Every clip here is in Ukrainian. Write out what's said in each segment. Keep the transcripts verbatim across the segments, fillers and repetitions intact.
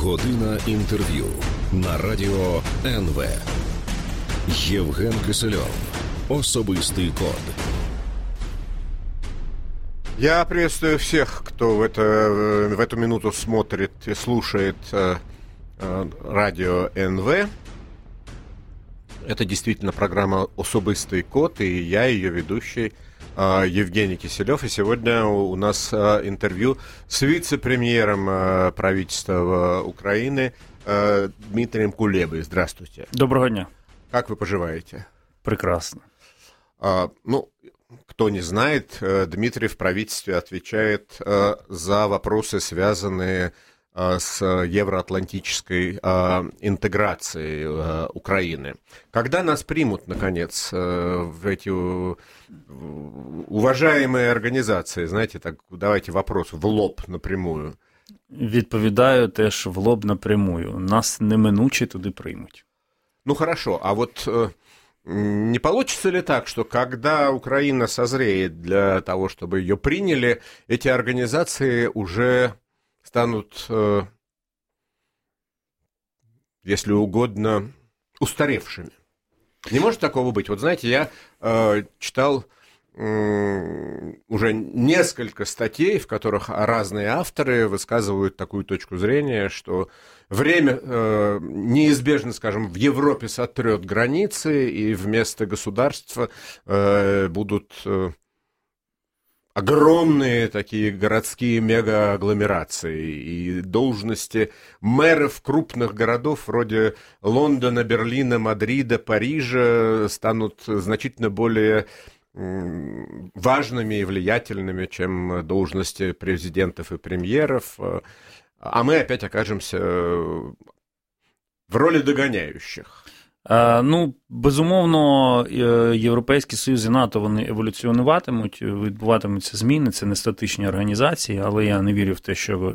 Година інтерв'ю на радіо ен ве. Євген Кисельов. Особистий код. Я приветствую всех, кто в, это, в эту минуту смотрит и слушает э, э, радио эн ве. Это действительно программа «Особистый код», и я, ее ведущий, э, Евгений Киселев. И сегодня у нас э, интервью с вице-премьером э, правительства Украины э, Дмитрием Кулебой. Здравствуйте. Доброго дня. Как вы поживаете? Прекрасно. А, ну, кто не знает, Дмитрий в правительстве отвечает э, за вопросы, связанные э, с евроатлантической э, интеграцией э, Украины. Когда нас примут, наконец, э, в эти э, уважаемые организации? Знаете, так, давайте вопрос в лоб напрямую. Відповідаю теж в лоб напрямую. Нас неминуче туди приймуть. Ну, хорошо, а вот... Э, Не получится ли так, что когда Украина созреет для того, чтобы ее приняли, эти организации уже станут, э, если угодно, устаревшими? Не может такого быть? Вот знаете, я э, читал э, уже несколько статей, в которых разные авторы высказывают такую точку зрения, что время э, неизбежно, скажем, в Европе сотрет границы, и вместо государства э, будут э, огромные такие городские мегаагломерации, и должности мэров крупных городов вроде Лондона, Берлина, Мадрида, Парижа станут значительно более э, важными и влиятельными, чем должности президентов и премьеров. А мы опять окажемся в ролі догоняючих. Е, ну, безумовно, Європейський Союз і НАТО, вони еволюціонуватимуть, відбуватимуться зміни, це не статичні організації, але я не вірю в те, що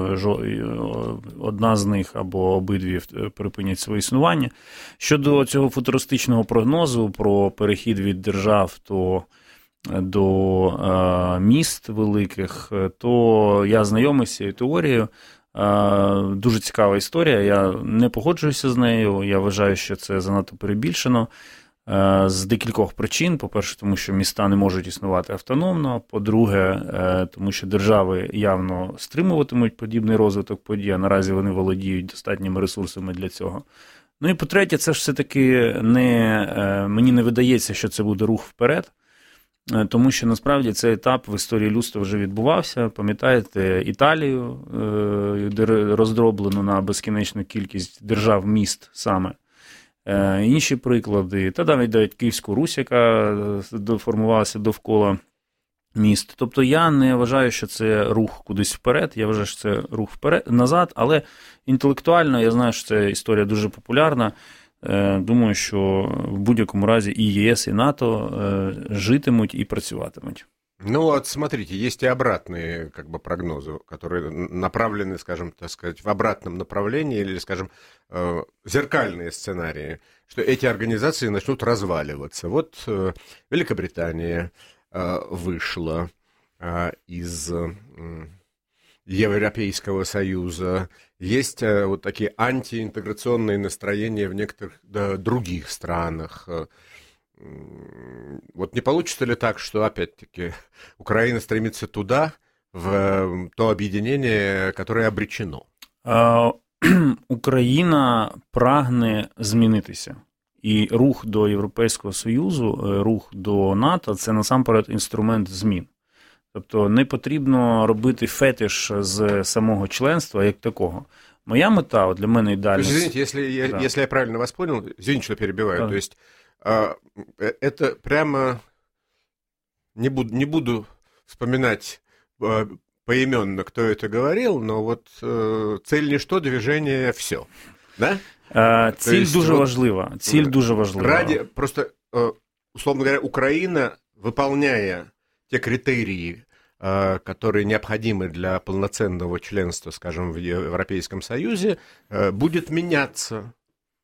одна з них або обидві припинять своє існування. Щодо цього футуристичного прогнозу про перехід від держав то до е, міст великих, то я знайомий з цією теорією. Е, дуже цікава історія, я не погоджуюся з нею, я вважаю, що це занадто перебільшено е, з декількох причин. По-перше, тому що міста не можуть існувати автономно, по-друге, е, тому що держави явно стримуватимуть подібний розвиток подій, а наразі вони володіють достатніми ресурсами для цього. Ну і по-третє, це ж все-таки не, е, мені не видається, що це буде рух вперед. Тому що, насправді, цей етап в історії людства вже відбувався. Пам'ятаєте Італію, де роздроблено на безкінечну кількість держав, міст саме. Інші приклади. Та навіть навіть Київську Русь, яка формувалася довкола міст. Тобто я не вважаю, що це рух кудись вперед, я вважаю, що це рух вперед, назад, але інтелектуально я знаю, що ця історія дуже популярна. Думаю, що в будь-якому разі і ЄС, і НАТО житимуть і працюватимуть. Ну вот смотрите, есть и обратные как бы прогнозы, которые направлены, скажем, так сказать, в обратном направлении, или, скажем, зеркальные сценарии, что эти организации начнут разваливаться. Вот Великобритания вышла из Европейского Союза. Есть вот такие антиинтеграционные настроения в некоторых да, других странах. Вот не получится ли так, что, опять-таки, Украина стремится туда, в то объединение, которое обречено? Україна прагне змінитися. І рух до Європейського Союзу, рух до НАТО – це насамперед інструмент змін. Тобто не потрібно робити фетиш з самого членства як такого. Моя мета, от для мене ідеальна... То есть, извините, если я, да. если я правильно вас понял, извините, что перебиваю, да. То есть а, это прямо... Не буду, не буду вспоминать а, поименно, кто это говорил, но вот а, цель ничто, движение все, да? А, ціль есть, дуже вот, важлива, ціль дуже важлива. Ради, просто, условно говоря, Украина, выполняя те критерии, которые необходимы для полноценного членства, скажем, в Европейском Союзе, будет меняться.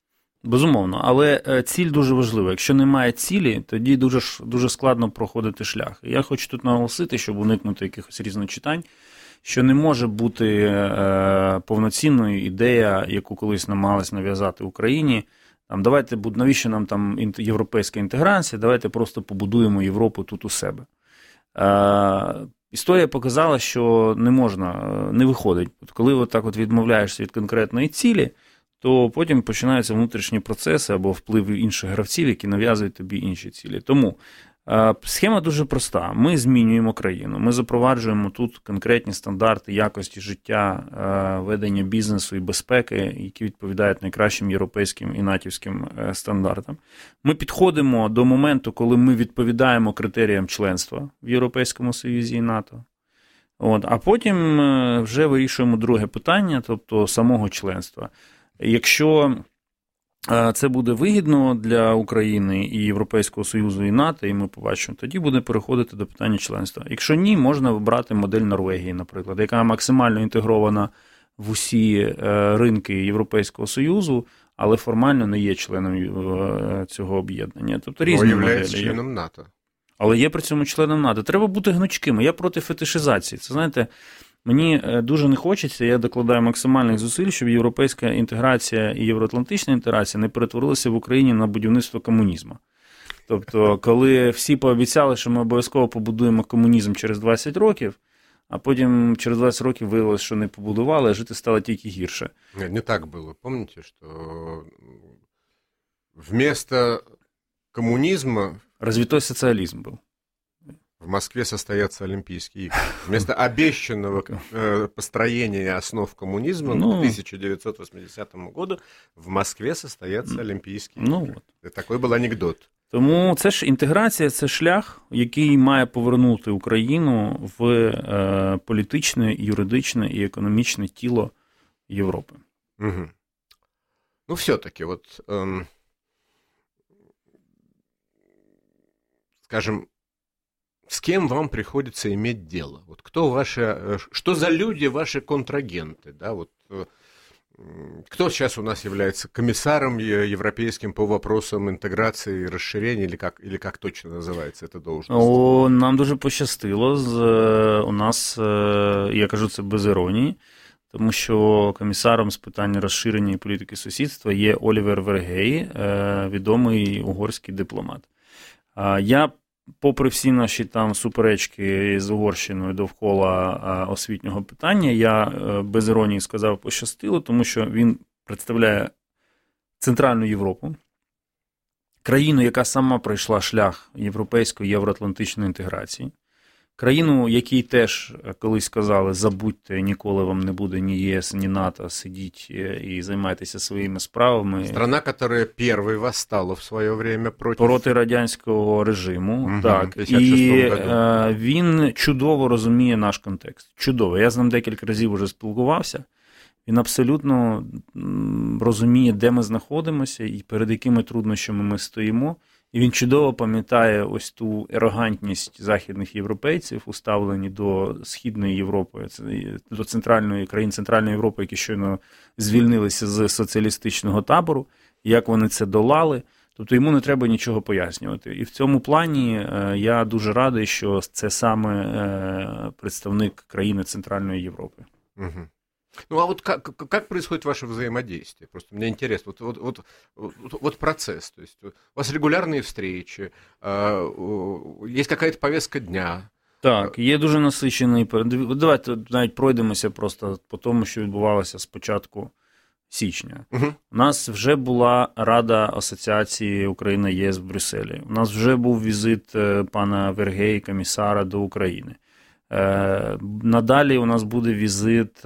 Безумовно, але ціль дуже важлива. Якщо немає цілі, тоді дуже, дуже складно проходити шлях. І я хочу тут наголосити, щоб уникнути якихось різночитань, що не може бути е, повноцінною ідея, яку колись намагалась нав'язати Україні. Там, давайте, навіщо нам там європейська інтеграція, давайте просто побудуємо Європу тут у себе. Е, історія показала, що не можна, не виходить. От коли от так от відмовляєшся від конкретної цілі, то потім починаються внутрішні процеси або вплив інших гравців, які нав'язують тобі інші цілі. Тому е, схема дуже проста. Ми змінюємо країну, ми запроваджуємо тут конкретні стандарти якості життя, е, ведення бізнесу і безпеки, які відповідають найкращим європейським і натівським е, стандартам. Ми підходимо до моменту, коли ми відповідаємо критеріям членства в Європейському Союзі і НАТО. От, а потім е, вже вирішуємо друге питання, тобто самого членства. Якщо це буде вигідно для України і Європейського Союзу, і НАТО, і ми побачимо, тоді буде переходити до питання членства. Якщо ні, можна вибрати модель Норвегії, наприклад, яка максимально інтегрована в усі ринки Європейського Союзу, але формально не є членом цього об'єднання. Тобто різні моделі. Є членом НАТО. Але є при цьому членом НАТО. Треба бути гнучкими. Я проти фетишизації. Це, знаєте, мені дуже не хочеться, я докладаю максимальних зусиль, щоб європейська інтеграція і євроатлантична інтеграція не перетворилися в Україні на будівництво комунізму. Тобто, коли всі пообіцяли, що ми обов'язково побудуємо комунізм через двадцять років, а потім через двадцять років виявилось, що не побудували, а жити стало тільки гірше. Не, не так було. Пам'ятаєте, що вместо комунізму... Развитой социализм был. В Москве состоятся Олимпийские игры. Вместо обещанного построения основ коммунизма ну, к тысяча девятьсот восьмидесятому году в Москве состоятся Олимпийські ігри. Ну, от. Такий був анекдот. Тому це ж інтеграція, це шлях, який має повернути Україну в е, політичне, юридичне і економічне тіло Європи. Угу. Ну, все-таки, от, ем, скажем, с кем вам приходится иметь дело? Вот кто ваши, что за люди ваши контрагенты? Да? Вот, кто сейчас у нас является комиссаром европейским по вопросам интеграции и расширения, или как, или как точно називається ця должність? О, нам дуже пощастило. З, у нас, я кажу це без іронії, тому що комісаром з питань розширення і політики сусідства є Олівер Вергей, відомий угорський дипломат. Я попри всі наші там суперечки з Угорщиною довкола освітнього питання, я без іронії сказав пощастило, тому що він представляє Центральну Європу, країну, яка сама пройшла шлях європейської євроатлантичної інтеграції, країну, якій теж колись сказали, забудьте, ніколи вам не буде ні ЄС, ні НАТО, сидіть і займайтеся своїми справами. Страна, яка першою восстала в своє время проти... проти радянського режиму. Угу, так. І году. Він чудово розуміє наш контекст. Чудово. Я з ним декілька разів вже спілкувався. Він абсолютно розуміє, де ми знаходимося і перед якими труднощами ми стоїмо. І він чудово пам'ятає ось ту ерогантність західних європейців у ставленні до Східної Європи, до центральної країн Центральної Європи, які щойно звільнилися з соціалістичного табору, як вони це долали. Тобто йому не треба нічого пояснювати. І в цьому плані я дуже радий, що це саме представник країни Центральної Європи. Угу. Ну, а вот как, как происходит ваше взаимодействие? Просто мне интересно. Вот, вот, вот, вот, вот процесс. То есть у вас регулярные встречи, есть какая-то повестка дня. Так, є дуже насичений. Давайте навіть пройдемося просто по тому, що відбувалося з початку січня. Угу. У нас вже була Рада Асоціації Україна-ЄС в Брюсселі. У нас вже був візит пана Вергей, комісара, до України. Надалі у нас буде візит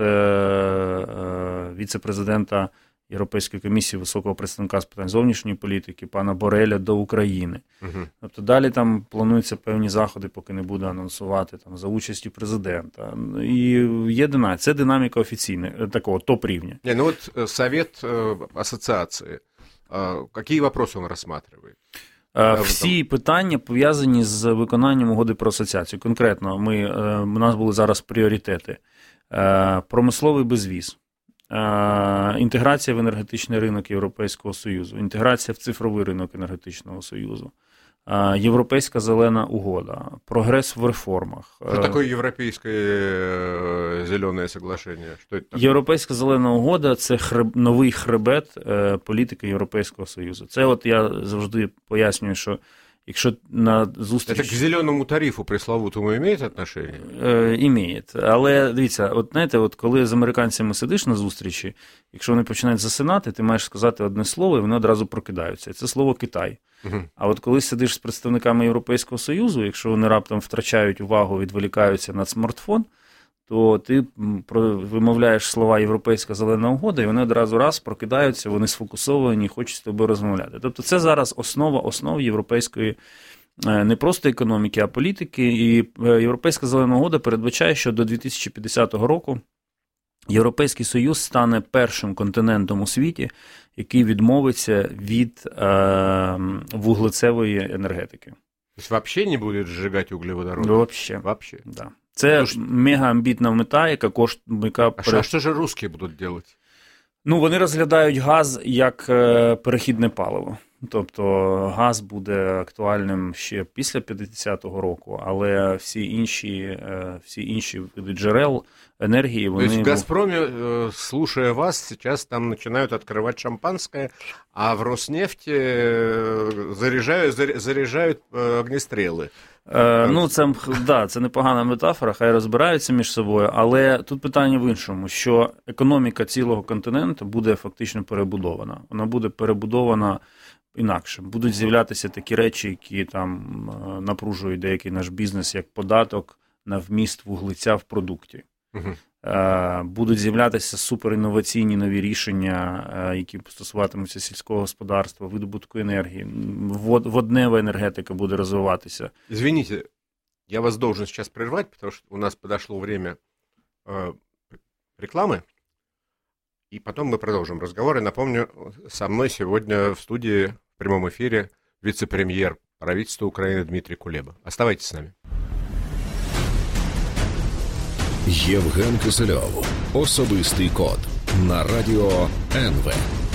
віце-президента Європейської комісії, високого представника з питань зовнішньої політики, пана Бореля, до України. Угу. Тобто далі там плануються певні заходи, поки не буду анонсувати, там, за участю президента. І є динаміка. Це динаміка офіційна, такого топ-рівня. Не, ну от Совет Асоціації, які вопроси він розглядає? Всі питання пов'язані з виконанням угоди про асоціацію. Конкретно, ми, у нас були зараз пріоритети. Промисловий безвіз, інтеграція в енергетичний ринок Європейського Союзу, інтеграція в цифровий ринок Енергетичного Союзу, Європейська зелена угода, прогрес в реформах. Що таке Європейське зелене соглашення? Що це таке? Європейська зелена угода – це хреб, новий хребет політики Європейського Союзу. Це от я завжди пояснюю, що якщо на зустріч... Це к зеленому тарифу пресловутому має відношення? Е, імеє. Але дивіться, от знаєте, от коли з американцями сидиш на зустрічі, якщо вони починають засинати, ти маєш сказати одне слово, і вони одразу прокидаються. Це слово «Китай». Угу. А от коли сидиш з представниками Європейського Союзу, якщо вони раптом втрачають увагу, відволікаються на смартфон, то ти вимовляєш слова «Європейська зелена угода», і вони одразу раз прокидаються, вони сфокусовані, хочуть з тобою розмовляти. Тобто це зараз основа основ європейської не просто економіки, а політики. І Європейська зелена угода передбачає, що до дві тисячі п'ятдесятого року Європейський Союз стане першим континентом у світі, який відмовиться від е, вуглецевої енергетики. Тобто взагалі не буде зжигати углеводороди? Вообще. Вообще. Да. Це Тож... мегаамбітна мета, яка коштує... Яка... А що, що ж русські будуть робити? Ну, вони розглядають газ як перехідне паливо. Тобто газ буде актуальним ще після п'ятдесятого року, але всі інші, всі інші види джерел енергії, вони... То есть в «Газпроме», слушая вас, сейчас там начинают открывать шампанское, а в «Роснефти» заряжают, заряжают огнестріли. Е, ну, це, да, це непогана метафора, хай розбираються між собою, але тут питання в іншому, що економіка цілого континенту буде фактично перебудована. Вона буде перебудована інакше. Будуть з'являтися такі речі, які там напружують деякий наш бізнес, як податок на вміст вуглеця в продукті. Угу. Будуть з'являтися суперінноваційні нові рішення, які стосуватимуться сільського господарства, видобутку енергії. Воднева енергетика буде розвиватися. Извините, я вас должен сейчас прервать, потому что у нас подошло время э, рекламы, и потом мы продолжим разговор. И напомню, со мной сегодня в студии в прямом эфире вице-премьер правительства Украины Дмитрий Кулеба. Оставайтесь с нами. Євген Кисельов. Особистий код. На радио ен ве.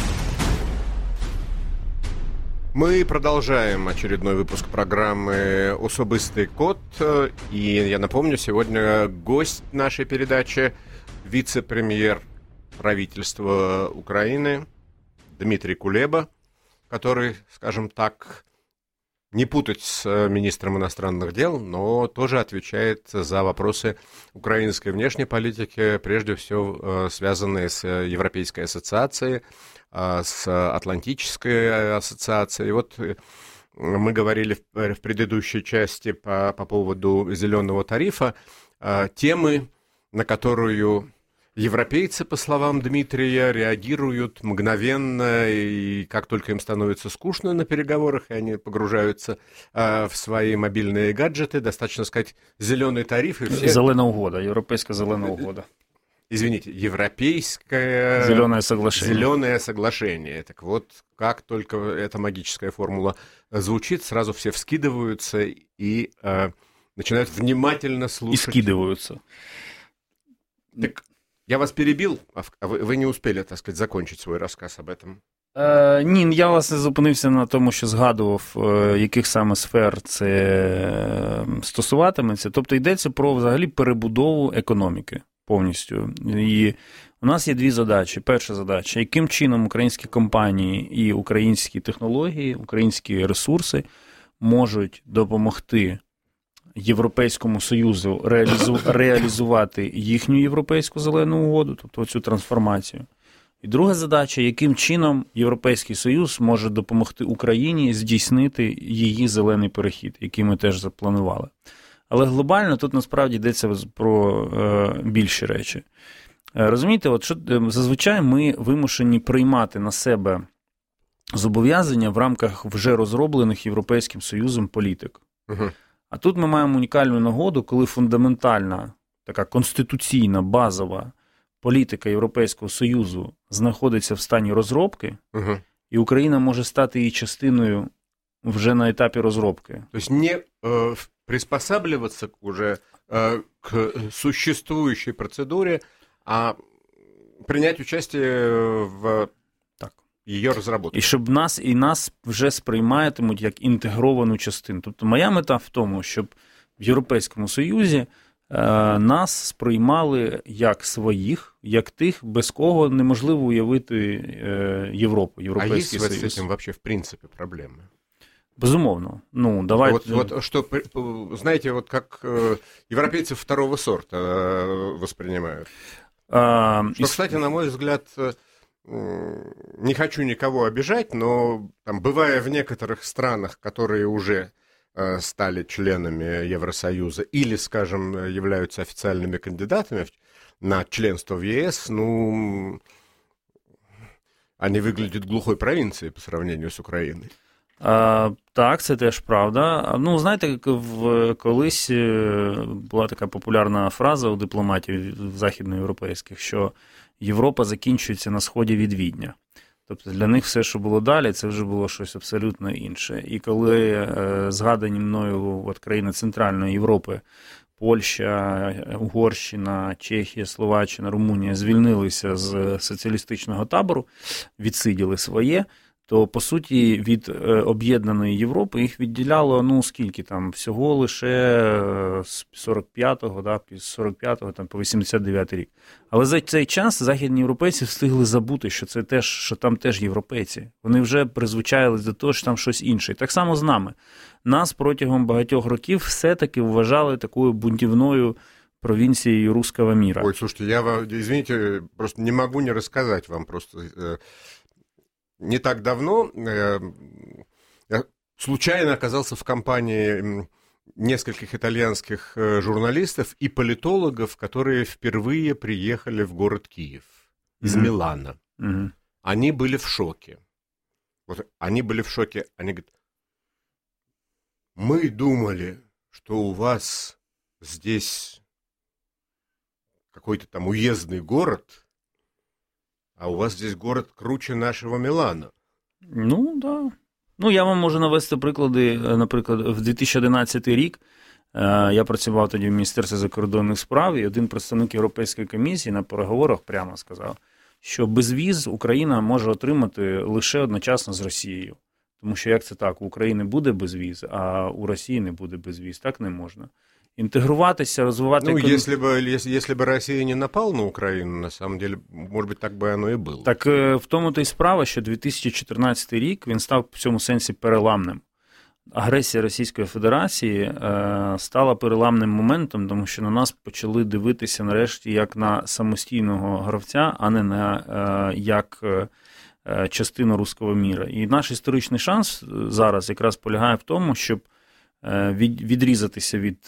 Мы продолжаем очередной выпуск программы «Особистый код». И я напомню, сегодня гость нашей передачи – вице-премьер правительства Украины Дмитрий Кулеба, который, скажем так, не путать с министром иностранных дел, но тоже отвечает за вопросы украинской внешней политики, прежде всего связанные с Европейской ассоциацией, с Атлантической ассоциацией. И вот мы говорили в предыдущей части по, по поводу зеленого тарифа, темы, на которую европейцы, по словам Дмитрия, реагируют мгновенно, и как только им становится скучно на переговорах, и они погружаются э, в свои мобильные гаджеты, достаточно сказать «зеленый тариф» и все... Зелена угода, европейская зелена угода. Извините, европейское... Зеленое соглашение. Зеленое соглашение. Так вот, как только эта магическая формула звучит, сразу все вскидываются и э, начинают внимательно слушать. И скидываются. Так... Я вас перебил, а ви, ви не успели, так сказати, закончити свій розказ об этом. Е, ні, я, власне, зупинився на тому, що згадував, е, яких саме сфер це стосуватиметься. Тобто йдеться про, взагалі, перебудову економіки повністю. І у нас є дві задачі. Перша задача, яким чином українські компанії і українські технології, українські ресурси можуть допомогти Європейському Союзу реалізу... реалізувати їхню європейську зелену угоду, тобто цю трансформацію. І друга задача, яким чином Європейський Союз може допомогти Україні здійснити її зелений перехід, який ми теж запланували. Але глобально тут насправді йдеться про е, більші речі. Е, розумієте, от що зазвичай ми вимушені приймати на себе зобов'язання в рамках вже розроблених Європейським Союзом політик. Угу. А тут ми маємо унікальну нагоду, коли фундаментальна, така конституційна, базова політика Європейського Союзу знаходиться в стані розробки, угу. і Україна може стати її частиною вже на етапі розробки. Тобто не э, приспосаблюватися уже э, к существуючій процедурі, а принять участие в Так. її розробці. І щоб нас, і нас вже сприйматимуть як інтегровану частину. Тобто моя мета в тому, щоб в Європейському Союзі е, нас сприймали як своїх, як тих, без кого неможливо уявити е, Європу, Європейський Союз. А є з цим взагалі, в принципі, проблеми? Безумовно. Ну, давай... Вот, вот что, знаете, вот как э, европейцы второго сорта э, воспринимают. А, что, и... кстати, на мой взгляд, э, не хочу никого обижать, но там, бывая в некоторых странах, которые уже э, стали членами Евросоюза или, скажем, являются официальными кандидатами на членство в ЕС, ну, они выглядят глухой провинцией по сравнению с Украиной. А, так, це теж правда. Ну, знаєте, в, колись була така популярна фраза у дипломатів західноєвропейських, що Європа закінчується на сході від Відня. Тобто для них все, що було далі, це вже було щось абсолютно інше. І коли е, згадані мною от, країни Центральної Європи, Польща, Угорщина, Чехія, Словаччина, Румунія звільнилися з соціалістичного табору, відсиділи своє, то, по суті, від об'єднаної Європи їх відділяло, ну, скільки там, всього лише з сорок п'ятого, да, з сорок п'ятого там, по вісімдесят дев'ятий рік. Але за цей час західні європейці встигли забути, що це теж, що там теж європейці. Вони вже призвичаїлись до того, що там щось інше. І так само з нами. Нас протягом багатьох років все-таки вважали такою бунтівною провинцией русского мира. Ой, слушайте, я вам, извините, просто не могу не рассказать вам просто... Не так давно э, я случайно оказался в компании нескольких итальянских э, журналистов и политологов, которые впервые приехали в город Киев из mm-hmm. Милана. Mm-hmm. Они были в шоке. Вот, они были в шоке. Они говорят, мы думали, что у вас здесь какой-то там уездный город, а у вас здесь город круче нашого Мілана. Ну, так. Да. Ну, я вам можу навести приклади. Наприклад, в дві тисячі одинадцятий рік я працював тоді в Міністерстві закордонних справ, і один представник Європейської комісії на переговорах прямо сказав, що безвіз Україна може отримати лише одночасно з Росією. Тому що як це так? У України буде безвіз, а у Росії не буде безвіз. Так не можна. Интегруватися, розвивати... Ну, если бы, если, если бы Россия не напала на Украину, на самом деле, может быть, так би оно і було. Так в тому-то й справа, що дві тисячі чотирнадцятий рік, він став в цьому сенсі переламним. Агресія Російської Федерації е, стала переламним моментом, тому що на нас почали дивитися нарешті як на самостійного гравця, а не на е, як е, частину руського міра. І наш історичний шанс зараз якраз полягає в тому, щоб відрізатися від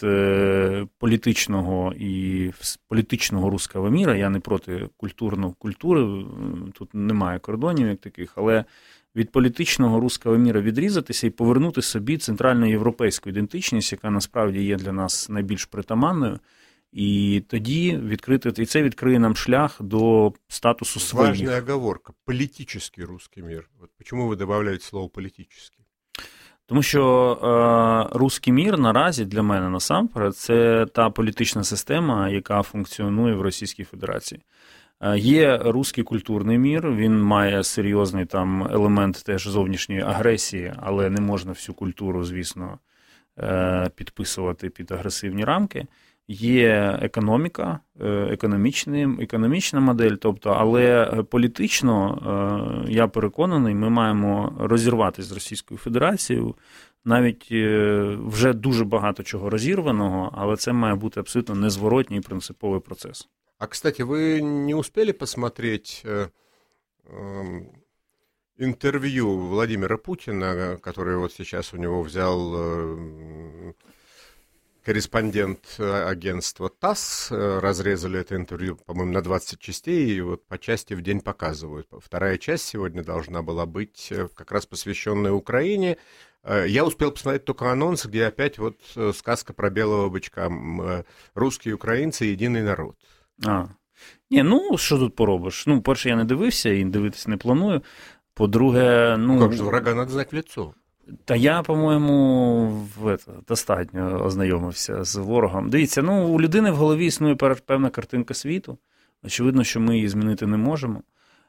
політичного і політичного руського міра. Я не проти культурної культури, тут немає кордонів як таких, але від політичного руського міра відрізатися і повернути собі центральноєвропейську ідентичність, яка насправді є для нас найбільш притаманною, і тоді відкрити, і це відкриє нам шлях до статусу своїх. Важна оговорка. Політичний руський мір. От чому ви додаєте слово політичний? Тому що е, руський мір наразі для мене насамперед це та політична система, яка функціонує в Російській Федерації. Е, є руський культурний мір, він має серйозний там елемент теж зовнішньої агресії, але не можна всю культуру, звісно, е, підписувати під агресивні рамки. Є економіка, економічна модель, тобто, але політично, я переконаний, ми маємо розірватися з Російською Федерацією. Навіть вже дуже багато чого розірваного, але це має бути абсолютно незворотній і принциповий процес. А, кстати, ви не успели посмотреть э, э, интервью Владимира Путина, которое вот сейчас у него взял... Э, корреспондент агентства ТАСС, разрезали это интервью, по-моему, на двадцать частей, и вот по части в день показывают. Вторая часть сегодня должна была быть как раз посвященная Украине. Я успел посмотреть только анонс, где опять вот сказка про белого бычка. Русские украинцы, єдиний народ. А. Ні, ну, що тут поробиш? Ну, перше, я не дивився і дивитися не планую. По-друге, ну... Как же, врага надо знать в лицо. Та я, по-моєму, в, достатньо ознайомився з ворогом. Дивіться, ну, у людини в голові існує певна картинка світу. Очевидно, що ми її змінити не можемо.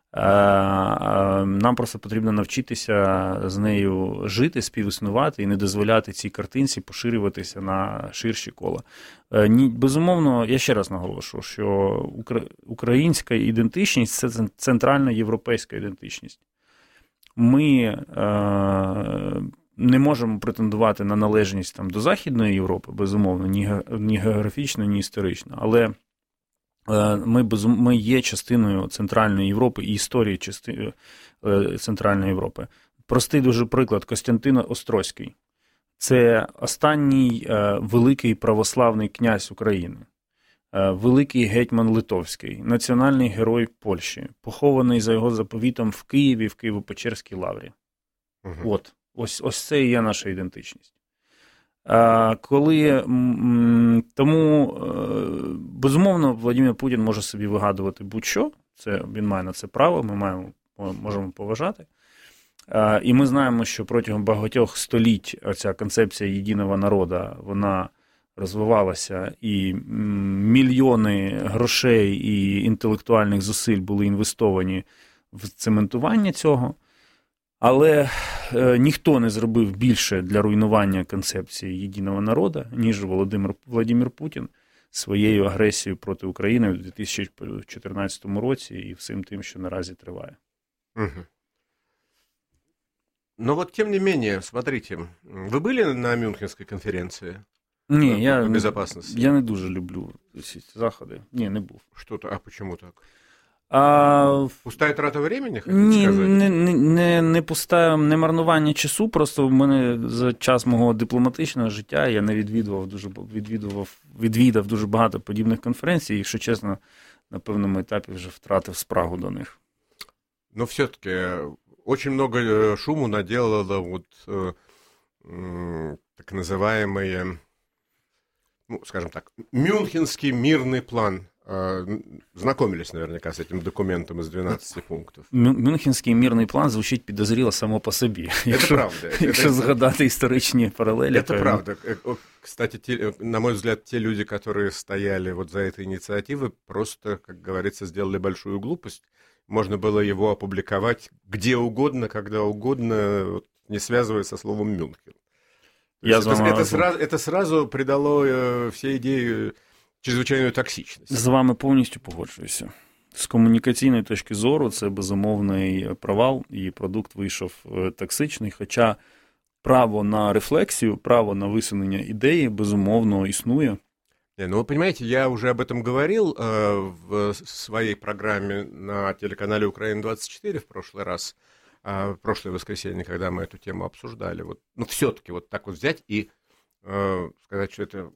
Нам просто потрібно навчитися з нею жити, співіснувати і не дозволяти цій картинці поширюватися на ширші кола. Безумовно, я ще раз наголошу, що українська ідентичність – це центральна європейська ідентичність. Ми не можемо претендувати на належність там, до Західної Європи, безумовно, ні географічно, ні історично, але Ми, ми є частиною Центральної Європи і історії части... Центральної Європи. Простий дуже приклад. Костянтин Острозький. Це останній великий православний князь України. Великий гетьман Литовський. Національний герой Польщі. Похований за його заповітом в Києві, в Києво-Печерській лаврі. Угу. От. Ось, ось це і є наша ідентичність. Коли, тому, безумовно, Владимир Путін може собі вигадувати будь-що, це, він має на це право, ми маємо, можемо поважати. І ми знаємо, що протягом багатьох століть ця концепція єдиного народу, вона розвивалася, і мільйони грошей і інтелектуальних зусиль були інвестовані в цементування цього. Але е, ніхто не зробив більше для руйнування концепції єдиного народу, ніж Володимир, Владимир Путін своєю агресією проти України у дві тисячі чотирнадцятому році і всім тим, що наразі триває. Угу. Но вот тем не менее, смотрите, вы были на Мюнхенской конференции? Ні, по, я, по безопасности? Я не дуже люблю ці заходи. Ні, не був. Что-то, а почему так? А... Пустая трата времени, хотите Ні, сказати? Не, не, не пустая, не марнування часу, просто в мене за час мого дипломатичного життя я не відвідував дуже, відвідував, відвідав дуже багато подібних конференцій, і, якщо чесно, на певному етапі вже втратив спрагу до них. Но все-таки очень много шуму наделало вот э, э, так называемые, ну, скажем так, Мюнхенский мирный план. Знакомились наверняка с этим документом из двенадцати пунктів. Мюнхенський мирний план звучить підозріло само по собі. Це якщо, правда. Якщо згадати історичні паралелі. Это правда. Кстати, те, на мой взгляд, те люди, которые стояли вот за этой инициативой, просто, как говорится, сделали большую глупость. Можно было его опубликовать где угодно, когда угодно, не связывая со словом «Мюнхен». Я это, это, сразу, это сразу придало э, всей идее чрезвичайну токсичність. З вами повністю погоджуюся. З комунікаційної точки зору це безумовний провал, і продукт вийшов токсичний, хоча право на рефлексію, право на висунення ідеї безумовно існує. Ну, вы понимаете, я уже об этом говорил э, в своей программе на телеканале Украина двадцать четыре в прошлый раз, э, в прошлое воскресенье, когда мы эту тему обсуждали. Вот, ну, все-таки вот так вот взять и э, сказать, что это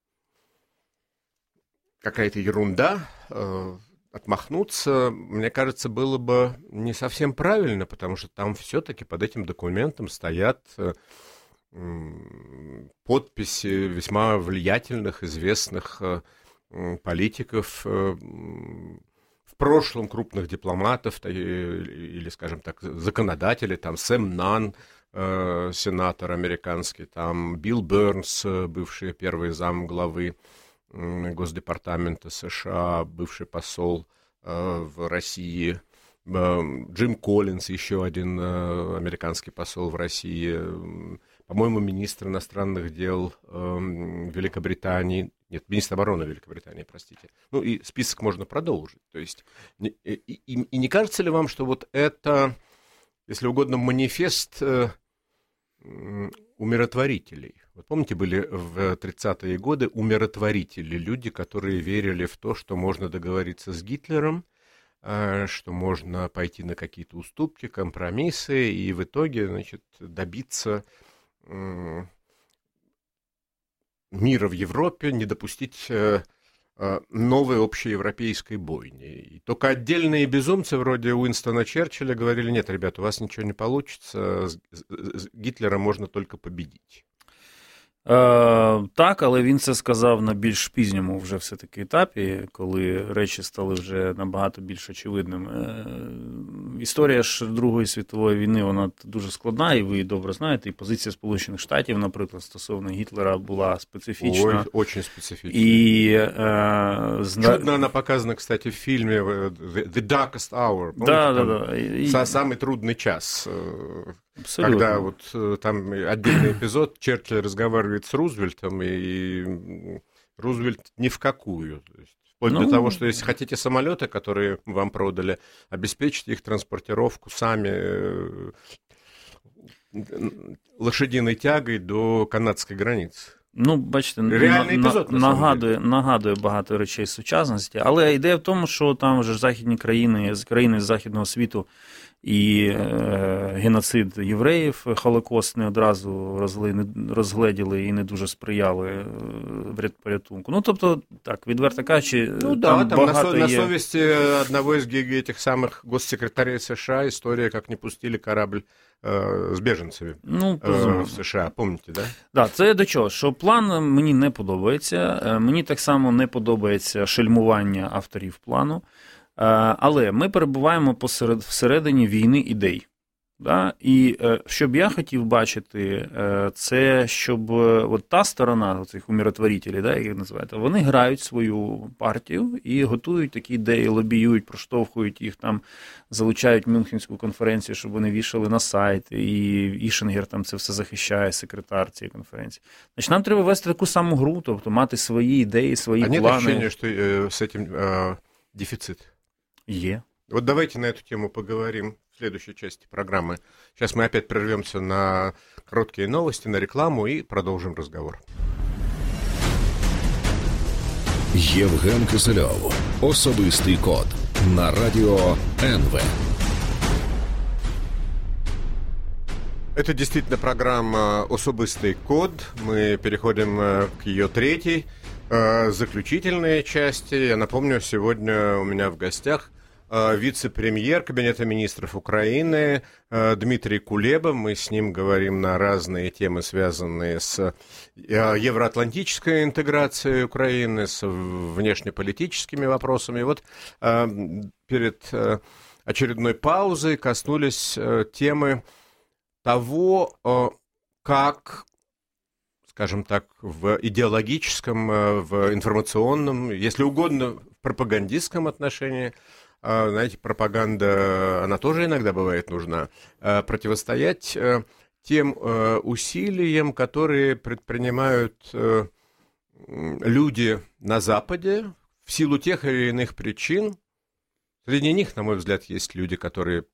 какая-то ерунда, э, отмахнуться, мне кажется, было бы не совсем правильно, потому что там все-таки под этим документом стоят э, э, подписи весьма влиятельных, известных э, политиков, э, в прошлом крупных дипломатов, э, или, скажем так, законодателей, там Сэм Нан, э, сенатор американский, там Билл Бернс, бывший первый зам главы Госдепартамента США, бывший посол э, в России, э, Джим Коллинс, еще один э, американский посол в России, э, по-моему, министр иностранных дел э, Великобритании, нет, министр обороны Великобритании, простите. Ну и список можно продолжить. То есть, и, и, и не кажется ли вам, что вот это, если угодно, манифест э, умиротворителей? Вот помните, были в тридцатые годы умиротворители, люди, которые верили в то, что можно договориться с Гитлером, что можно пойти на какие-то уступки, компромиссы, и в итоге, значит, добиться мира в Европе, не допустить новой общеевропейской бойни. И только отдельные безумцы вроде Уинстона Черчилля говорили: нет, ребята, у вас ничего не получится, с Гитлером можно только победить. Е, так, але він це сказав на більш пізньому вже все-таки етапі, коли речі стали вже набагато більш очевидними. Е, історія ж Другої світової війни, вона дуже складна, і ви її добре знаєте, і позиція Сполучених Штатів, наприклад, стосовно Гітлера була специфічна. Ой, дуже специфічна. І, е, зна... Чудно вона показана, кстати, в фільмі «The Darkest Hour». Да, да, да. І... Самый трудный час. Абсолютно. Когда вот там отдельный эпизод, Черчилль разговаривает с Рузвельтом, и Рузвельт ни в какую. То есть, вплоть ну... до того, что если хотите самолеты, которые вам продали, обеспечьте их транспортировку сами лошадиной тягой до канадской границы. Ну, бачите, реальний епізод, на, нагадує, нагадує багато речей сучасності, але ідея в тому, що там вже західні країни, країни з західного світу і е, геноцид євреїв, Холокост не одразу розгли, розгледіли і не дуже сприяли порятунку. Ну, тобто, так, відверто кажучи, ну, там, да, там багато на, є... на совісті одного из этих самых госсекретарей США історія, як не пустили корабль з біженцями ну, в США, пам'ятаєте, да? Да, це до чого? Що план мені не подобається, мені так само не подобається шельмування авторів плану, але ми перебуваємо посеред, всередині війни ідей. Да? І що б я хотів бачити, це щоб от та сторона цих умиротворителів, да, як називаєте, вони грають свою партію і готують такі ідеї, лобіюють, проштовхують їх, там, залучають Мюнхенську конференцію, щоб вони вішали на сайт, і Ішингер там це все захищає, секретар цієї конференції. Значить, нам треба вести таку саму гру, тобто мати свої ідеї, свої а плани. А нет ощущения, что э, с этим э, дефицит? Є. Вот давайте на эту тему поговорим в следующей части программы. Сейчас мы опять прервемся на короткие новости, на рекламу и продолжим разговор. Євген Кисельов. Особистий код. На радио эн вэ. Это действительно программа «Особистый код». Мы переходим к ее третьей, заключительной части. Я напомню, сегодня у меня в гостях вице-премьер Кабинета министров Украины Дмитрий Кулеба. Мы с ним говорим на разные темы, связанные с евроатлантической интеграцией Украины, с внешнеполитическими вопросами. И вот перед очередной паузой коснулись темы того, как, скажем так, в идеологическом, в информационном, если угодно, в пропагандистском отношении, знаете, пропаганда, она тоже иногда бывает нужна, противостоять тем усилиям, которые предпринимают люди на Западе в силу тех или иных причин. Среди них, на мой взгляд, есть люди, которые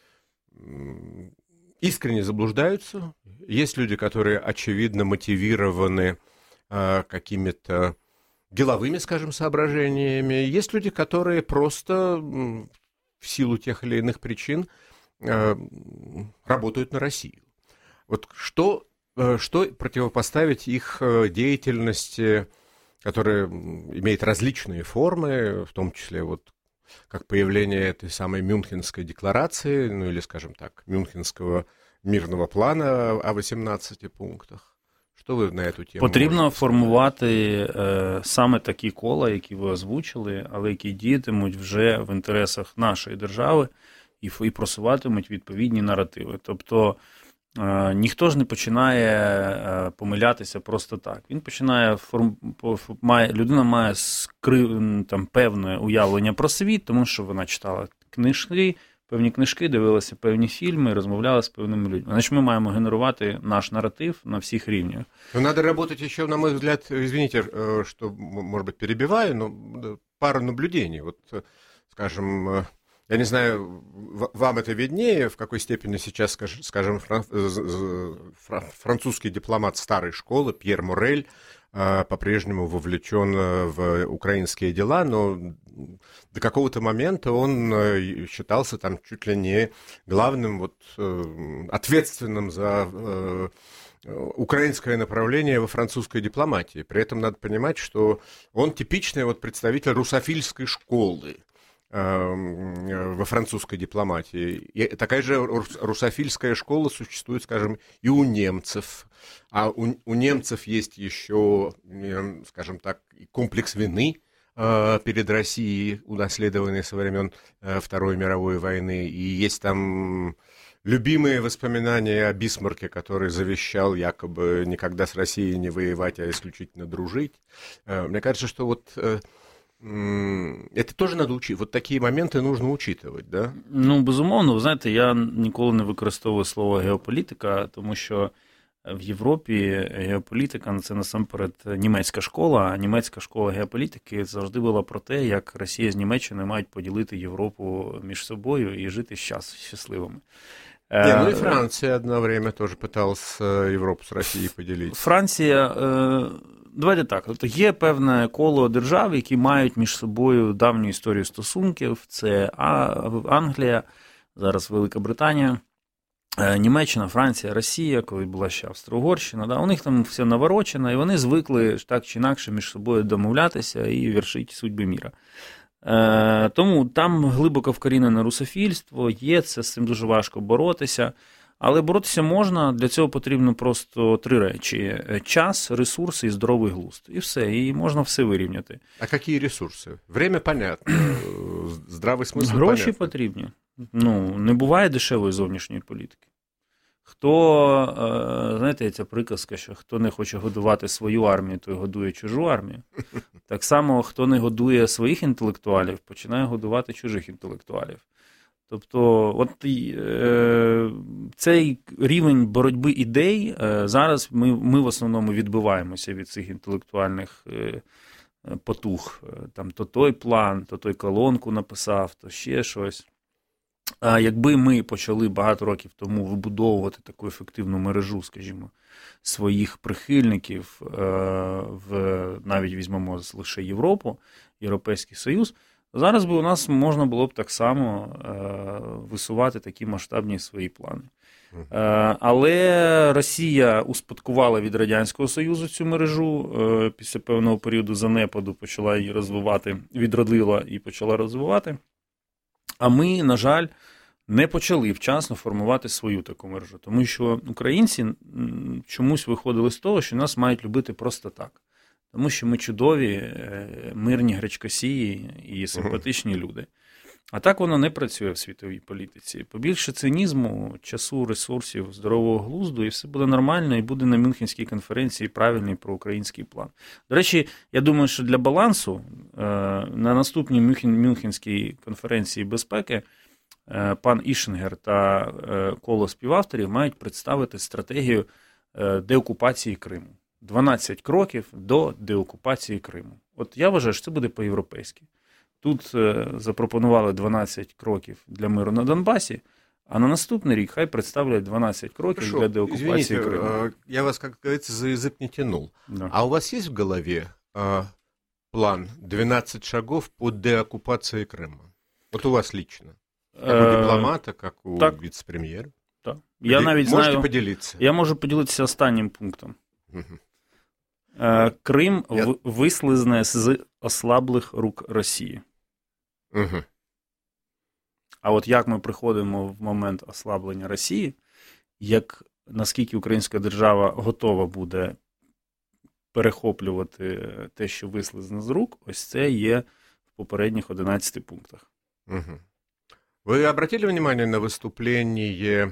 искренне заблуждаются, есть люди, которые очевидно мотивированы какими-то деловыми, скажем, соображениями. Есть люди, которые просто в силу тех или иных причин э, работают на Россию. Вот что, э, что противопоставить их деятельности, которая имеет различные формы, в том числе вот как появление этой самой Мюнхенской декларации, ну или, скажем так, Мюнхенского мирного плана о восемнадцати пунктах. Що ви на цю тему? Потрібно можете формувати е, саме такі кола, які ви озвучили, але які діятимуть вже в інтересах нашої держави і, і просуватимуть відповідні наративи. Тобто е, ніхто ж не починає е, помилятися просто так. Він починає, форм, має, людина має скри, там, певне уявлення про світ, тому що вона читала книжки, певні книжки, дивилися певні фільми, розмовляли з певними людьми. Значить, ми маємо генерувати наш наратив на всіх рівнях. Но надо работать еще, на мой взгляд, извините, что, может быть, перебиваю, но пара наблюдений. Вот, скажем, я не знаю, вам это виднее, в какой степени сейчас, скажем, французский дипломат старой школы Пьер Морель по-прежнему вовлечен в украинские дела, но до какого-то момента он считался там чуть ли не главным, вот, ответственным за украинское направление во французской дипломатии. При этом надо понимать, что он типичный вот представитель русофильской школы. во французской дипломатии. И такая же русофильская школа существует, скажем, и у немцев. А у, у немцев есть еще, скажем так, комплекс вины перед Россией, унаследованный со времен Второй мировой войны. И есть там любимые воспоминания о Бисмарке, который завещал якобы никогда с Россией не воевать, а исключительно дружить. Мне кажется, что вот это тоже надо учити. Вот такі моменти нужно учитувати, да? Ну, безумовно, ви знаєте, я ніколи не використовую слово геополітика, тому що в Європі геополітика – це насамперед німецька школа, а німецька школа геополітики завжди була про те, як Росія з Німеччиною мають поділити Європу між собою і жити щасливими. Не, ну и Франция одно время тоже пыталась Европу с Россией поделить. Франція, давайте так, тобто є певне коло держав, які мають між собою давню історію стосунків. Це Англія, зараз Велика Британія, Німеччина, Франція, Росія, коли була ще Австро-Угорщина. Да, у них там все наворочено, і вони звикли так чи інакше між собою домовлятися і вершити судьби міра. Е, тому там глибоко вкорінене русофільство, є, це з цим дуже важко боротися, але боротися можна, для цього потрібно просто три речі: час, ресурси і здоровий глузд. І все, і можна все вирівняти. А які ресурси? Время понятно, здравий смисл Гроші понятно. потрібні. Ну, не буває дешевої зовнішньої політики. Хто, знаєте, ця приказка, що хто не хоче годувати свою армію, той годує чужу армію. Так само, хто не годує своїх інтелектуалів, починає годувати чужих інтелектуалів. Тобто, от е, цей рівень боротьби ідей, е, зараз ми, ми в основному відбиваємося від цих інтелектуальних е, потуг. Там то той план, то той колонку написав, то ще щось. А якби ми почали багато років тому вибудовувати таку ефективну мережу, скажімо, своїх прихильників, в, навіть візьмемо лише Європу, Європейський Союз, зараз би у нас можна було б так само висувати такі масштабні свої плани. Але Росія успадкувала від Радянського Союзу цю мережу, після певного періоду занепаду почала її розвивати, відродила і почала розвивати. А ми, на жаль, не почали вчасно формувати свою таку мережу. Тому що українці чомусь виходили з того, що нас мають любити просто так. Тому що ми чудові, мирні гречкосії і симпатичні люди. А так воно не працює в світовій політиці. Побільше цинізму, часу, ресурсів, здорового глузду, і все буде нормально, і буде на Мюнхенській конференції правильний проукраїнський план. До речі, я думаю, що для балансу на наступній Мюнхенській конференції безпеки пан Ішингер та коло співавторів мають представити стратегію деокупації Криму. дванадцять кроків до деокупації Криму. От я вважаю, що це буде по-європейськи. Тут запропонували дванадцять кроків для миру на Донбасі, а на наступний рік хай представлять дванадцять кроків Хорошо. для деокупації Извините, Криму. Я вас, как говорится, за язык не тянул. Да. А у вас есть в голове а, план двенадцать шагов по деоккупации Крыма? Вот у вас лично. Как у дипломата, как у так. віце-прем'єра. Так. Я навіть Можете знаю, поділитися? Я можу поділитися останнім пунктом. Угу. Крим Я... вислизне з ослаблих рук Росії. Угу. А от як ми приходимо в момент ослаблення Росії, як наскільки українська держава готова буде перехоплювати те, що вислизне з рук, ось це є в попередніх одинадцяти пунктах. Угу. Вы обратили внимание на выступление...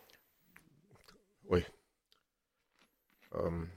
Ой. Эм...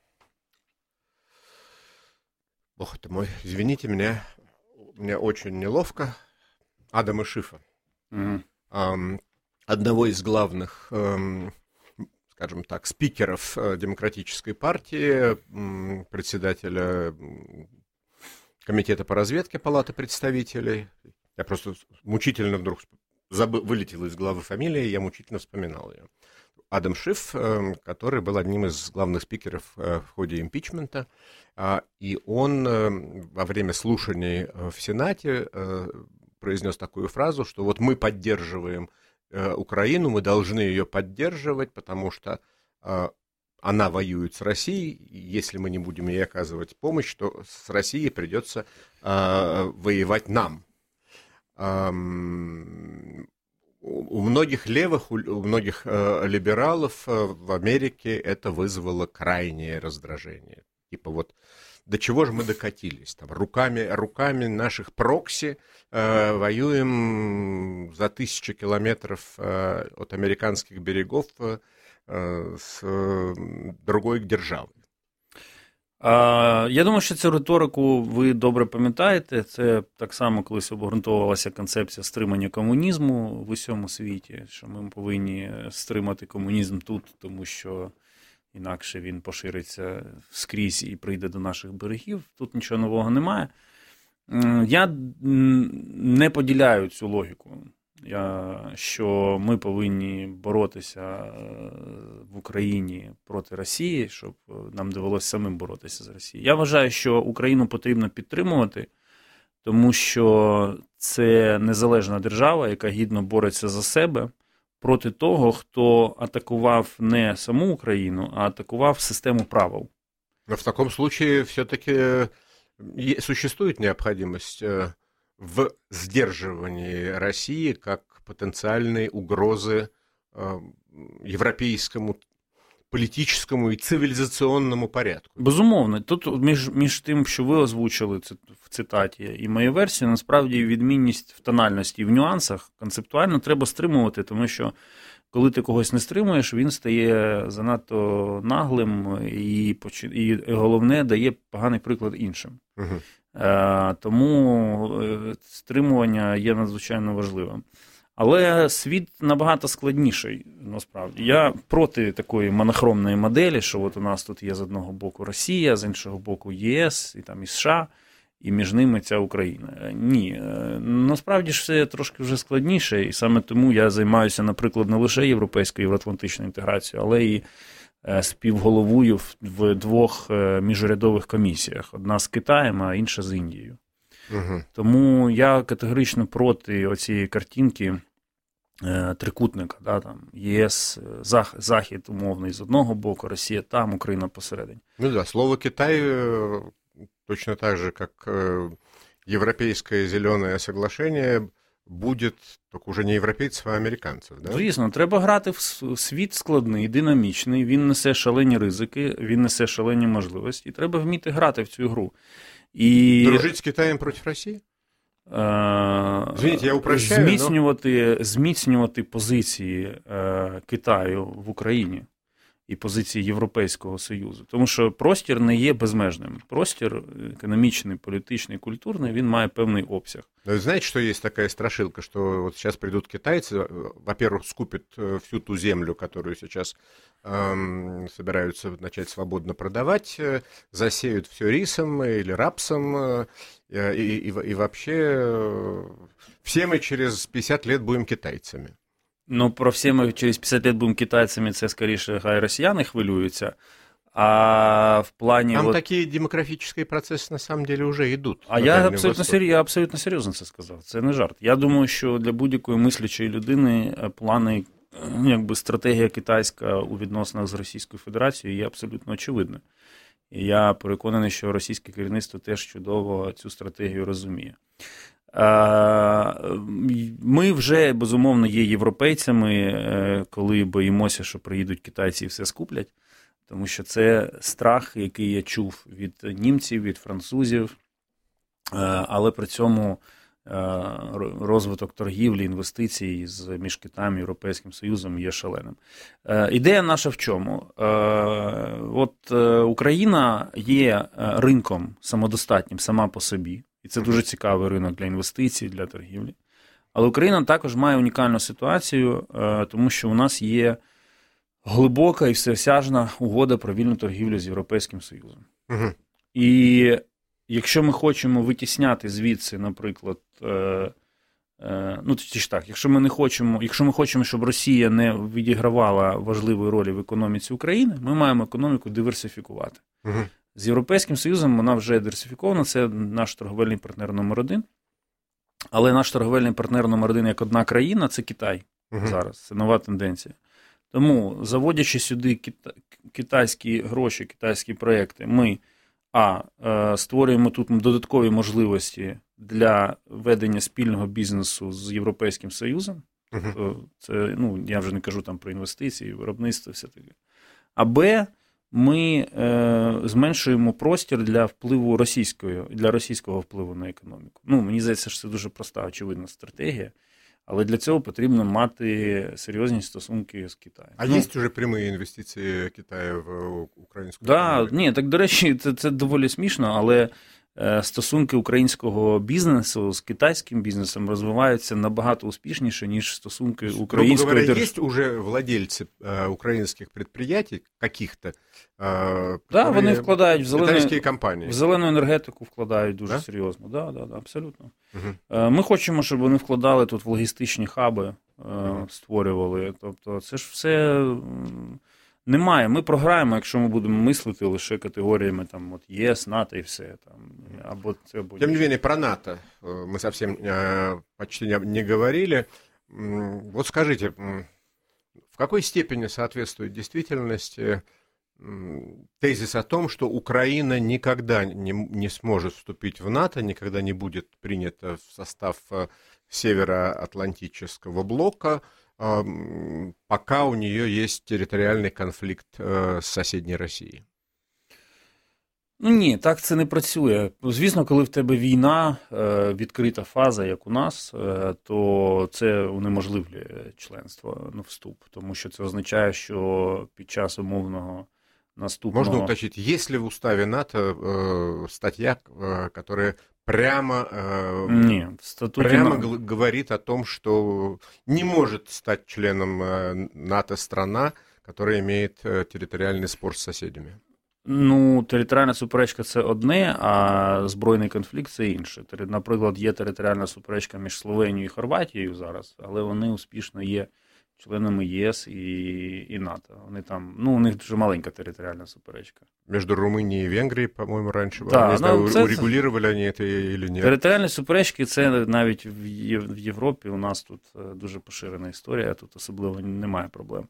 Бог ты мой, извините меня, мне очень неловко. Адама Шифа, угу. эм, одного из главных, эм, скажем так, спикеров э, Демократической партии, э, председателя Комитета по разведке Палаты представителей. Я просто мучительно вдруг забыл, вылетела из головы фамилия, я мучительно вспоминал ее. Адам Шиф, э, который был одним из главных спикеров э, в ходе импичмента, э, и он э, во время слушаний э, в Сенате э, произнес такую фразу, что вот мы поддерживаем э, Украину, мы должны ее поддерживать, потому что э, она воюет с Россией, и если мы не будем ей оказывать помощь, то с Россией придется э, воевать нам. У многих левых, у многих либералов в Америке это вызвало крайнее раздражение. Типа вот до чего же мы докатились? Там, руками, руками наших прокси э, воюем за тысячи километров э, от американских берегов э, з е, другої держави. А, я думаю, що цю риторику ви добре пам'ятаєте. Це так само колись обґрунтовувалася концепція стримання комунізму в усьому світі, що ми повинні стримати комунізм тут, тому що інакше він пошириться скрізь і прийде до наших берегів. Тут нічого нового немає. Я не поділяю цю логіку, я, що ми повинні боротися в Україні проти Росії, щоб нам довелося самим боротися з Росією. Я вважаю, що Україну потрібно підтримувати, тому що це незалежна держава, яка гідно бореться за себе, проти того, хто атакував не саму Україну, а атакував систему правил. Но в таком случае все-таки существует необходимость в сдерживании России как потенциальной угрозы европейскому політичному і цивілізаційному порядку. Безумовно. Тут між, між тим, що ви озвучили в цитаті, і моєю версією, насправді відмінність в тональності і в нюансах концептуально треба стримувати, тому що коли ти когось не стримуєш, він стає занадто наглим і, і головне, дає поганий приклад іншим. Угу. Е, тому стримування є надзвичайно важливим. Але світ набагато складніший, насправді. Я проти такої монохромної моделі, що от у нас тут є з одного боку Росія, з іншого боку ЄС, і там і США, і між ними ця Україна. Ні, насправді ж все трошки вже складніше, і саме тому я займаюся, наприклад, не лише європейською євроатлантичною інтеграцією, але і співголовую в двох міжурядових комісіях. Одна з Китаєм, а інша з Індією. Угу. Тому я категорично проти оцієї картинки е, трикутника, да, там, ЄС, Зах, Захід умовний з одного боку, Росія там, Україна посередині. Ну да, слово Китай точно так же, как Европейское зеленое соглашение будет только уже не європейців, а американців. Да? Звісно, треба грати в світ складний, динамічний, він несе шалені ризики, він несе шалені можливості, і треба вміти грати в цю гру. І... Дружить з Китаєм проти Росії? Звідти, я упрощаю, зміцнювати, но... зміцнювати позиції е, Китаю в Україні і позиції Європейського Союзу. Тому що простір не є безмежним. Простір економічний, політичний, культурний, він має певний обсяг. Но знаете, что есть такая страшилка, что вот сейчас придут китайцы, во-первых, скупят всю ту землю, которую сейчас эм, собираются начать свободно продавать, засеют все рисом или рапсом, э, и, и, и вообще э, все мы через п'ятдесят лет будем китайцами. Ну, про всі ми через п'ятдесят років будемо китайцями, це, скоріше, хай росіяни хвилюються. А в плані... Там вот... такі демографічні процеси, на самом деле, вже йдуть. А я абсолютно, сер... я абсолютно серйозно це сказав. Це не жарт. Я думаю, що для будь-якої мислячої людини плани, якби стратегія китайська у відносинах з Російською Федерацією є абсолютно очевидною. І я переконаний, що російське керівництво теж чудово цю стратегію розуміє. Ми вже, безумовно, є європейцями, коли боїмося, що приїдуть китайці і все скуплять. Тому що це страх, який я чув від німців, від французів, але при цьому розвиток торгівлі, інвестицій між Китаєм і Європейським Союзом є шаленим. Ідея наша в чому? От Україна є ринком самодостатнім сама по собі, і це дуже цікавий ринок для інвестицій, для торгівлі. Але Україна також має унікальну ситуацію, тому що у нас є глибока і всеосяжна угода про вільну торгівлю з Європейським Союзом. Угу. І якщо ми хочемо витісняти звідси, наприклад, е, е, ну тоді ж так, якщо ми не хочемо, якщо ми хочемо, щоб Росія не відігравала важливої ролі в економіці України, ми маємо економіку диверсифікувати. Угу. З Європейським Союзом вона вже диверсифікована, це наш торговельний партнер номер один. Але наш торговельний партнер номер один як одна країна – це Китай угу. зараз, це нова тенденція. Тому, заводячи сюди китайські гроші, китайські проєкти, ми, а, створюємо тут додаткові можливості для ведення спільного бізнесу з Європейським Союзом. Тобто це, ну, я вже не кажу там про інвестиції, виробництво, все таке. А Б, ми е, зменшуємо простір для впливу російської, для російського впливу на економіку. Ну, мені здається, що це дуже проста, очевидна стратегія. Але для цього потрібно мати серйозні стосунки з Китаєм. А ну, є вже прямі інвестиції Китаю в українську да, економіку? Ні, так, до речі, це, це доволі смішно, але стосунки українського бізнесу з китайським бізнесом розвиваються набагато успішніше, ніж стосунки української держави. держави. Є вже владельці э, українських підприємств, каких-то, э, да, вони вкладають в зелену, компанії. В зелену енергетику вкладають дуже да? серйозно. Да, да, да, абсолютно. Угу. Ми хочемо, щоб вони вкладали тут в логістичні хаби, угу. створювали. Тобто це ж все... Немає. Ми програємо, якщо ми будемо мислити лише категоріями там, от ЄС, НАТО і все. Там, або це, або Тем не менее, про НАТО мы совсем э, почти не, не говорили. Вот скажите, в какой степени соответствует действительности тезис о том, что Украина никогда не, не сможет вступить в НАТО, никогда не будет принята в состав Североатлантического блока, пока у нее есть территориальный конфликт с соседней Россией? Ну ні, так це не працює. Звісно, коли в тебе війна, відкрита фаза, як у нас, то це унеможливлює членство, ну, вступ. Тому що це означає, що під час умовного наступного... Можно уточнить, есть ли в уставе НАТО э, статья, э, которая прямо, э, Ні, в статуті прямо на... говорит о том, что не может стать членом э, НАТО страна, которая имеет э, территориальный спор с соседями? Ну, територіальна суперечка – це одне, а збройний конфлікт – це інше. Наприклад, є територіальна суперечка між Словенією і Хорватією зараз, але вони успішно є членами ЄС і, і НАТО. Вони там, ну, у них дуже маленька територіальна суперечка. Между Румынией и Венгрией, по-моему, раньше. Да, не знаю, це... урегулировали они это или нет. Територіальні суперечки – це навіть в Європі у нас тут дуже поширена історія, тут особливо немає проблем.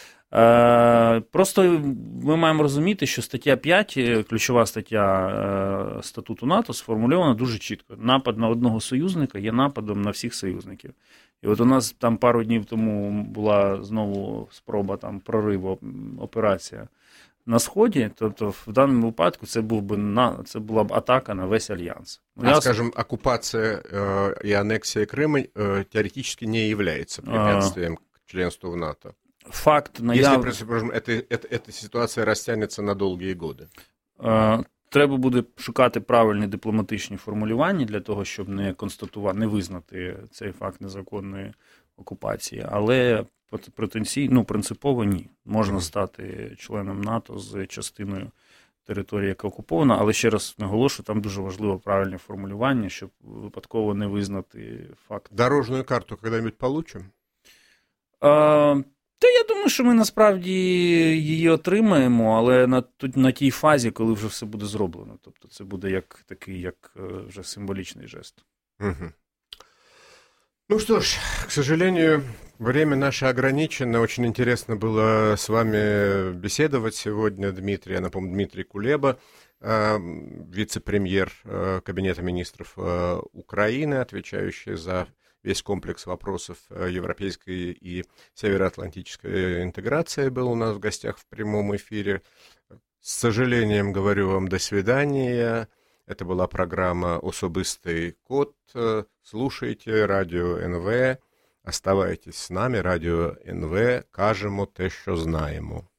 Просто ми маємо розуміти, що стаття п'ять, ключова стаття статуту НАТО, сформульована дуже чітко. Напад на одного союзника є нападом на всіх союзників. І от у нас там пару днів тому була знову спроба там прориву, операція на Сході, тобто в даному випадку це, був би на, це була б атака на весь Альянс. А, Я... скажем, оккупация э, и аннексия Крыма э, теоретически не является препятствием а... к членству в НАТО? Факт наяв... Если, предположим, эта, эта, эта ситуация растянется на довгі годи. Е, треба буде шукати правильні дипломатичні формулювання для того, щоб не констатувати, не визнати цей факт незаконної окупації. Але потенційно, ну, принципово ні. Можна стати членом НАТО з частиною території, яка окупована, але ще раз наголошую, там дуже важливо правильне формулювання, щоб випадково не визнати факт. Дорожню карту коли-небудь получимо? Е, Та я думаю, що ми насправді її отримаємо, але на, на тій фазі, коли вже все буде зроблено. Тобто це буде як такий, як вже символічний жест. Угу. Ну что ж, к сожалению, время наше ограничено. Очень интересно было с вами беседовать сегодня, Дмитрий. Я напомню, Дмитрий Кулеба, вице-премьер Кабинета министров Украины, отвечающий за весь комплекс вопросов европейской и североатлантической интеграции, был у нас в гостях в прямом эфире. С сожалением говорю вам до свидания. Это была программа «Особистий код». Слушайте Радіо ен ве. Оставайтесь з нами. Радіо ен ве. Кажемо те, що знаємо.